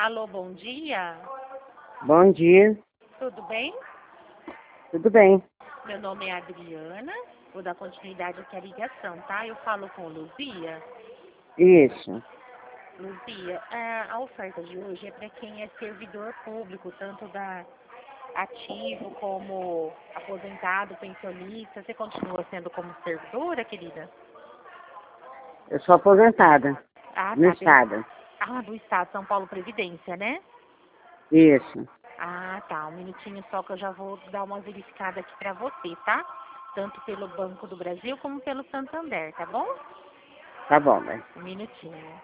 Alô, bom dia. Bom dia, Tudo bem? tudo bem? Meu nome é Adriana. Vou dar continuidade aqui à ligação, tá? Eu falo com Luzia. Isso. Luzia, a oferta de hoje é para quem é servidor público, tanto da ativo como aposentado, pensionista. Você continua sendo como servidora, querida? Eu sou aposentada Ah, no tá. estado. Do Estado, São Paulo Previdência, né? Isso. Ah, tá. Um minutinho só que eu já vou dar uma verificada aqui pra você, tá? Tanto pelo Banco do Brasil como pelo Santander, tá bom? Tá bom, né? Um minutinho.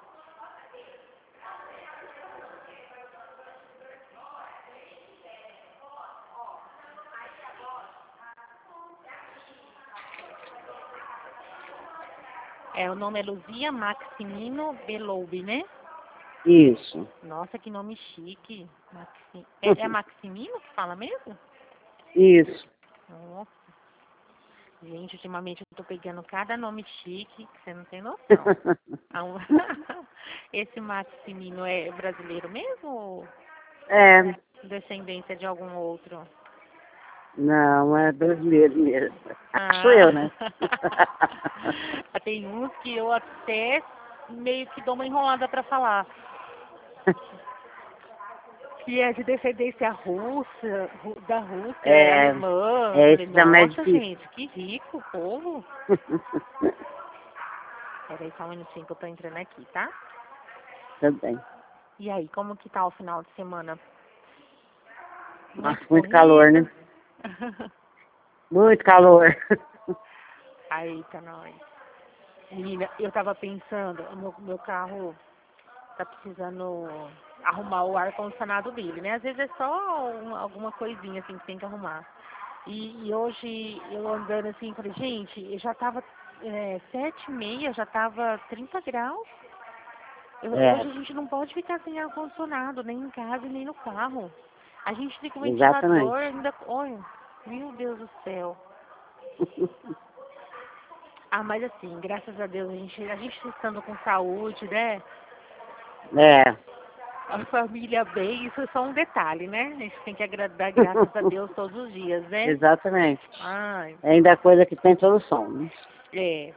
O nome é Luzia Maximino Beloubi, né? Isso. Nossa, que nome chique. É Maximino que fala mesmo? Isso. Nossa. Gente, ultimamente eu tô pegando cada nome chique que você não tem noção. Esse Maximino é brasileiro mesmo ou É, descendência de algum outro? não, é brasileiro mesmo. Sou Ah, eu, né? tem uns que eu até meio que dou uma enrolada pra falar. Que é de descendência russa, da Rússia, É, alemã. Eu é falei, esse da mais nossa, difícil. gente, que rico o povo. Peraí só um minutinho que eu tô entrando aqui, tá? Tudo bem. E aí, como que tá o final de semana? Nossa, Muito muito calor, corrido? né? Muito calor. Aí, tá nós. Menina, eu tava pensando, o meu carro tá precisando arrumar o ar-condicionado dele, né? Às vezes é só alguma coisinha assim que tem que arrumar. E hoje eu andando assim, falei, gente, eu já tava 7h30, já tava 30 graus. Hoje É, a gente não pode ficar sem ar-condicionado, nem em casa e nem no carro. A gente fica com o ventilador exatamente. ainda. Olha, meu Deus do céu. Mas assim, graças a Deus, a gente estando com saúde, né? É, A família bem, isso é só um detalhe, né? A gente tem que dar graças a Deus todos os dias, né? exatamente. Ai, É ainda coisa que tem solução, né? é.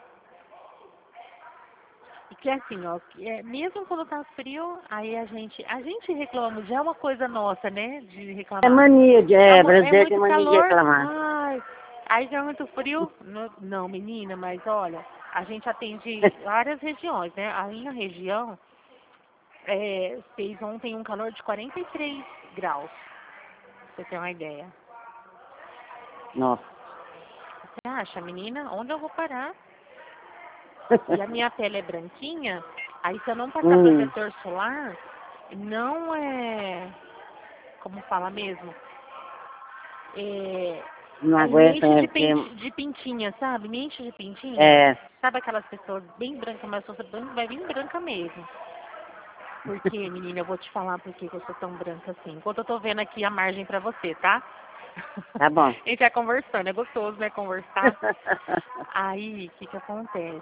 E que assim, ó, mesmo quando tá frio, aí a gente reclama, já é uma coisa nossa, né? De É reclamar. mania, É brasileiro tem muito mania de calor, reclamar. ai. Aí já é muito frio. Não, menina, mas olha, a gente atende várias regiões, né? A minha região fez ontem um calor de 43 graus, pra você ter uma ideia. Nossa. Você acha, menina? Onde eu vou parar? E a minha pele é branquinha, aí se eu não passar Hum, protetor solar, não como fala mesmo? não Aí me aguenta, enche né? Porque, de pintinha, sabe? Me enche de pintinha. é, Sabe aquelas pessoas bem brancas, mas eu sou vai vir branca mesmo. Porque, menina, eu veu te falar por que eu sou tão branca assim. Enquanto eu tô vendo aqui a margem pra você, tá? tá bom. A gente vai conversando, é gostoso, né, conversar. Aí, o que que acontece?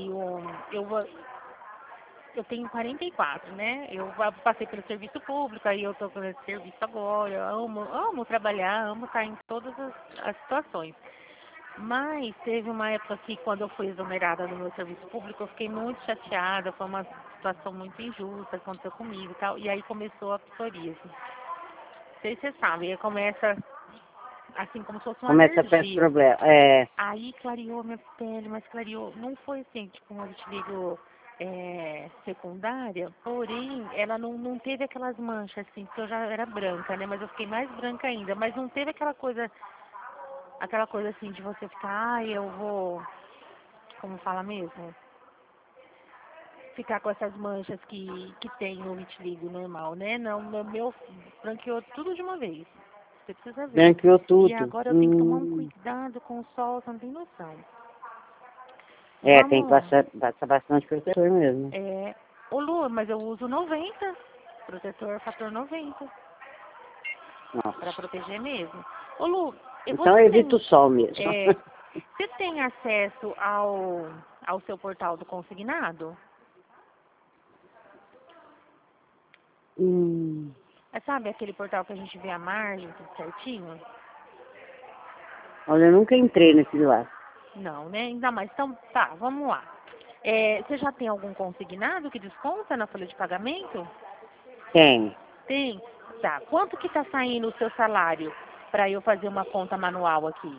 Eu tenho 44, né? Eu passei pelo serviço público, aí eu tô com esse serviço agora. Eu amo trabalhar, amo estar em todas as situações. Mas teve uma época que, quando eu fui exonerada no meu serviço público, eu fiquei muito chateada. Foi uma situação muito injusta que aconteceu comigo e tal. E aí começou a psoríase. Não sei se você sabe, aí começa assim como se fosse uma Começa a ter alergia. problema. É, Aí clareou a minha pele, mas clareou. Não foi assim, tipo, um vitiligo secundária, porém, ela não teve aquelas manchas, assim, porque eu já era branca, né? Mas eu fiquei mais branca ainda. Mas não teve aquela coisa assim de você ficar, eu vou, como fala mesmo? Ficar com essas manchas que tem no vitiligo normal, né? Não, o meu branqueou tudo de uma vez. Você precisa ver. branqueou E tudo. agora eu tenho que tomar um cuidado com o sol, você não tem noção. É, tem que Vamos. passar bastante protetor mesmo. Ô Lu, mas eu uso 90. Protetor fator 90. Para Nossa. proteger mesmo. Ô Lu, Então evita o sol mesmo. você tem acesso ao seu portal do consignado? Hum. Sabe aquele portal que a gente vê a margem, tudo certinho? Olha, eu nunca entrei naquele lá. Não, né? Ainda mais. Então, tá, vamos lá. Você já tem algum consignado que desconta na folha de pagamento? Tem. Tem? Tá. Quanto que tá saindo o seu salário para eu fazer uma conta manual aqui?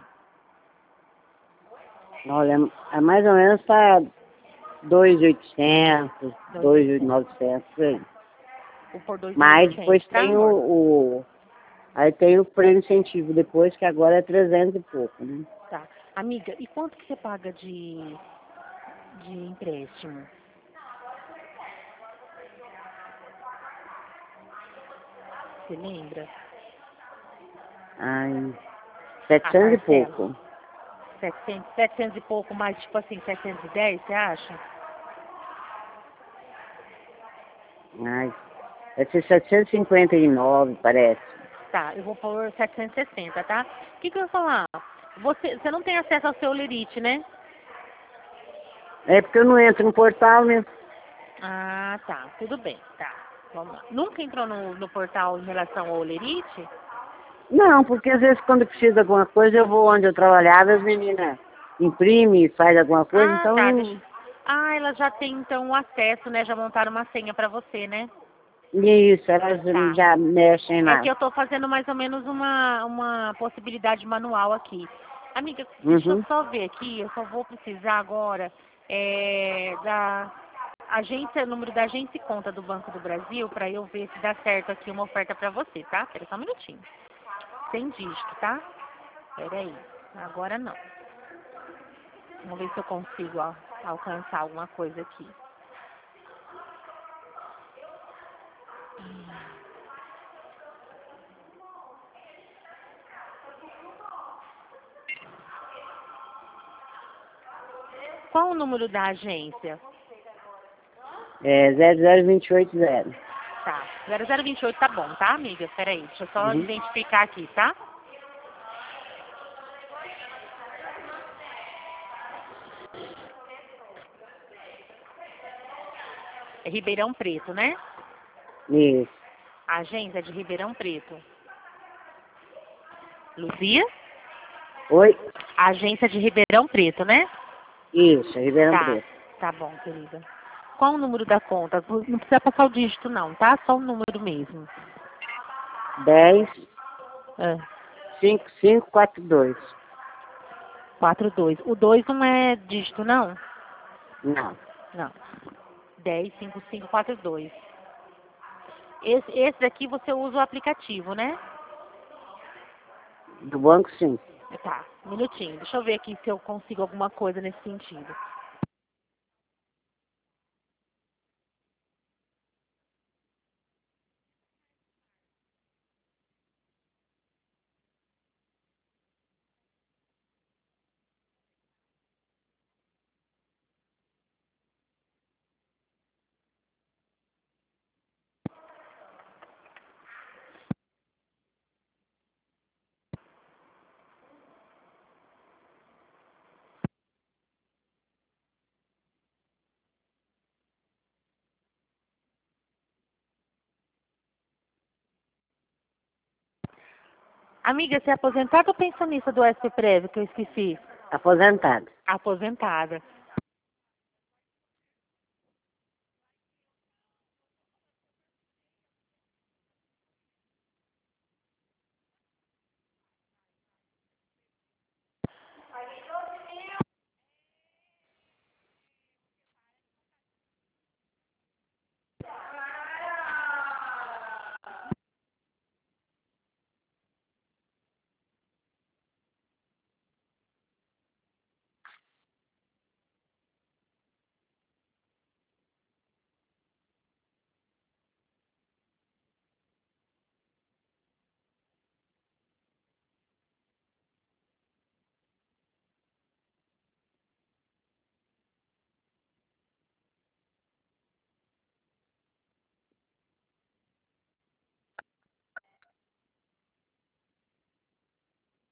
Olha, é mais ou menos tá 2.800, 2.900, por aí. Ou por Mas 2.800, depois tá, tem amor? aí tem o prêmio incentivo depois, que agora é 300 e pouco, né? Tá. Amiga, e quanto que você paga de empréstimo? Você lembra? Ai, A 700 e parcela? pouco. 700 e pouco, mais tipo assim, 710, você acha? Ai, deve ser 759, parece. Tá, eu vou pôr 760, tá? O que que eu ia falar? Você não tem acesso ao seu Lerite, né? É porque eu não entro no portal, né? Ah, tá. Tudo bem. Tá. Vamos lá. Nunca entrou no portal em relação ao Lerite? Não, porque às vezes quando precisa de alguma coisa, eu vou onde eu trabalhava, as meninas imprimem, faz alguma coisa, Ah, então tá. eu... Ah, elas já têm então o acesso, né? Já montaram uma senha pra você, né? Isso, elas Tá. já mexem É que lá. eu tô fazendo mais ou menos uma possibilidade manual aqui. Amiga, deixa eu Uhum. só ver aqui, eu só vou precisar agora da agência, número da agência e conta do Banco do Brasil para eu ver se dá certo aqui uma oferta para você, tá? Espera só um minutinho. Sem dígito, tá? Espera aí. Agora não. Vamos ver se eu consigo alcançar alguma coisa aqui. Qual o número da agência? É 00280. Tá. 0028 tá bom, tá, amiga? Espera aí. Deixa eu só Uhum. identificar aqui, tá? É Ribeirão Preto, né? Isso. A agência é de Ribeirão Preto. Luzia? Oi? A agência é de Ribeirão Preto, né? Isso, Ribeirão Tá. Preto. Tá bom, querida. Qual o número da conta? Não precisa passar o dígito, não, tá? Só o número mesmo. 10 É. 5542. 42. O 2 não é dígito, não? Não. Não. 105542. Esse daqui você usa o aplicativo, né? Do banco, sim. Tá. Um minutinho. Deixa eu ver aqui se eu consigo alguma coisa nesse sentido. Amiga, você é aposentada ou pensionista do SP-Prev, que eu esqueci? Aposentado. Aposentada.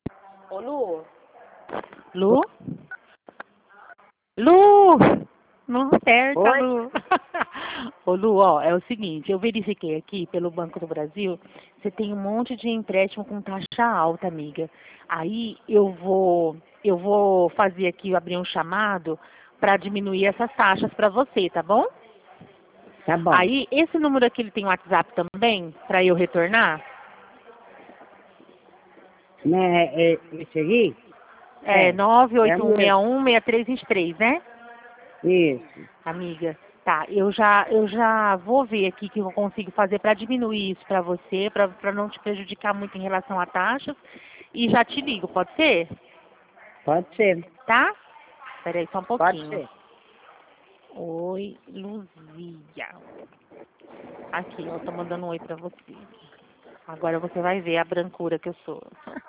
Ô, Lu? Lu? Lu! Não acerta, Oi? Lu. Ô, Lu, ó, é o seguinte, eu verifiquei aqui pelo Banco do Brasil, você tem um monte de empréstimo com taxa alta, amiga. Aí eu vou fazer aqui, abrir um chamado para diminuir essas taxas para você, tá bom? Tá bom. Aí, esse número aqui, ele tem WhatsApp também, para eu retornar? Né, esse aqui? É É o mesmo. 981616323, né? Isso. Amiga, tá, eu já vou ver aqui o que eu consigo fazer para diminuir isso para você, para não te prejudicar muito em relação a taxas, e já te ligo, pode ser? Pode ser. Tá? Peraí só um Pode pouquinho. ser. Oi, Luzia. Aqui, ó, tô mandando um oi pra você. Agora você vai ver a brancura que eu sou.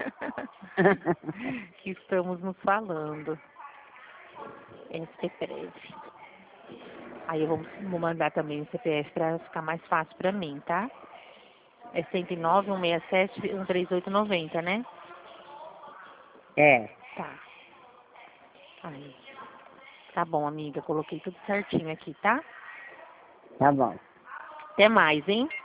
Que estamos nos falando. SPF. Aí eu vou mandar também o CPF pra ficar mais fácil pra mim, tá? É 109, 167, 13890, né? É. Tá. Aí. Tá bom, amiga. Coloquei tudo certinho aqui, tá? Tá bom. Até mais, hein?